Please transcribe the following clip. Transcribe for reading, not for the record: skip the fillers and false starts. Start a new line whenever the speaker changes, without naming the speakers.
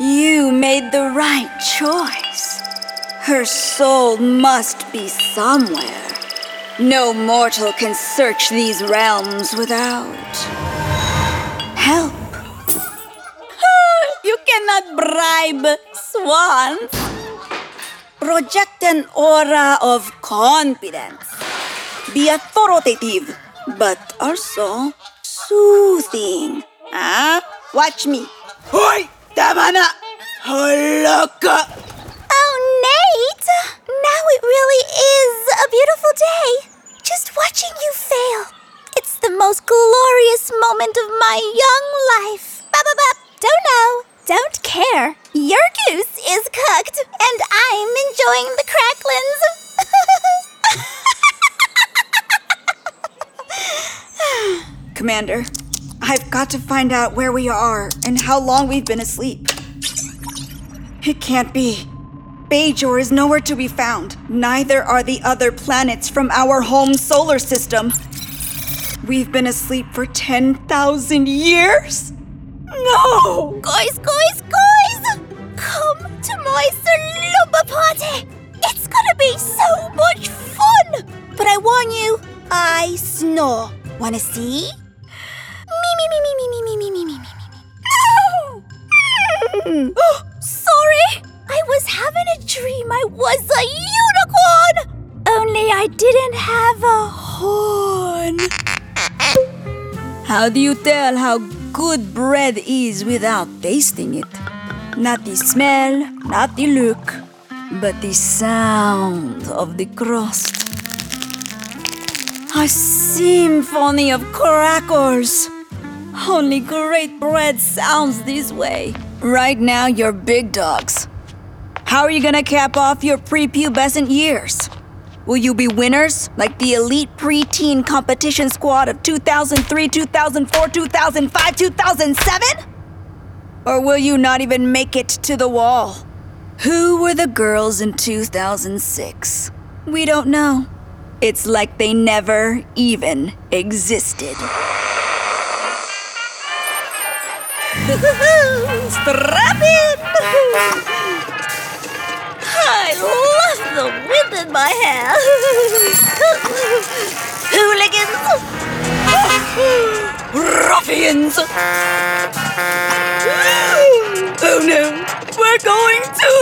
You made the right choice. Her soul must be somewhere. No mortal can search these realms without help. You cannot bribe swans. Project an aura of confidence. Be authoritative, but also soothing. Watch me. Hoy! Tama na! Hala ka!
Oh, Nate! Now it really is a beautiful day. Just watching you fail. It's the most glorious moment of my young life. Ba-ba-ba! Don't know. Don't care. Your goose is cooked, and I'm enjoying the cracklings.
Commander, I've got to find out where we are and how long we've been asleep. It can't be. Bajor is nowhere to be found. Neither are the other planets from our home solar system. We've been asleep for 10,000 years? No!
Guys! Come to my Salumba party! It's gonna be so much fun! But I warn you, I snore. Wanna see? Me. No! Sorry! I was having a dream I was a unicorn! Only I didn't have a horn.
How do you tell how good bread is without tasting it? Not the smell, not the look, but the sound of the crust. A symphony of crackers. Only great bread sounds this way. Right now, you're big dogs. How are you gonna cap off your prepubescent years? Will you be winners like the elite preteen competition squad of 2003, 2004, 2005, 2007? Or will you not even make it to the wall? Who were the girls in 2006? We don't know. It's like they never even existed.
Strap in! I love the wind in my hair. Hooligans!
Ruffians! Oh no! We're going to